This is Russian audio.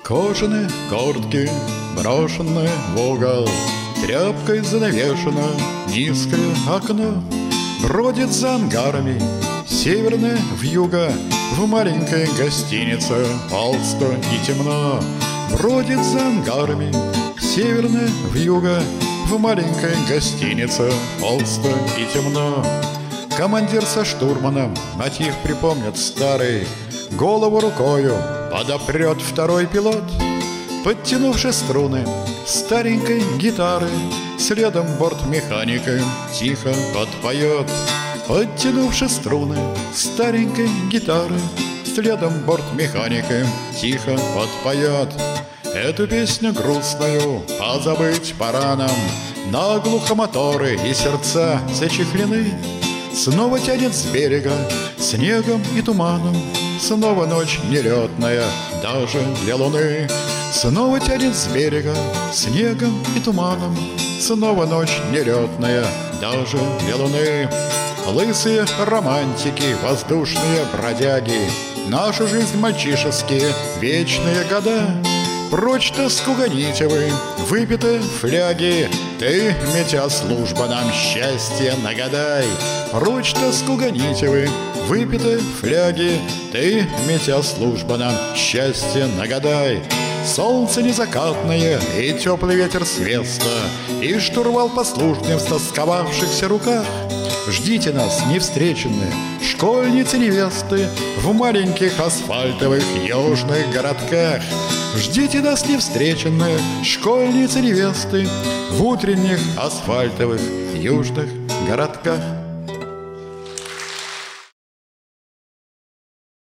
Кожаные куртки, брошенные в угол, тряпкой занавешено низкое окно. Бродит за ангарами северная вьюга, в маленькой гостинице пусто и темно. Бродит за ангарами северная вьюга, в маленькой гостинице пусто и темно. Командир со штурманом мотив припомнят старый, голову рукою подопрет второй пилот, подтянувши струны старенькой гитары, следом бортмеханика тихо подпоет. Подтянувши струны старенькой гитары, следом бортмеханика тихо подпоет. Эту песню грустную позабыть пора нам, наглухо моторы и сердца зачехлены. Снова тянет с берега снегом и туманом, снова ночь нелетная даже для луны. Снова тянет с берега снегом и туманом, снова ночь нелетная даже для луны. Лысые романтики, воздушные бродяги, нашу жизнь мальчишеские вечные года. Прочь тоску гоните вы, выпитые фляги, ты, метя служба, нам счастье нагадай. Прочь тоску гоните вы, выпитые фляги, ты, метя служба, нам счастье нагадай. Солнце незакатное и теплый ветер с веста, и штурвал послушным в стосковавшихся руках. Ждите нас, невстреченные, школьницы-невесты, в маленьких асфальтовых южных городках. Ждите нас, невстреченные, школьницы-невесты, в утренних асфальтовых южных городках.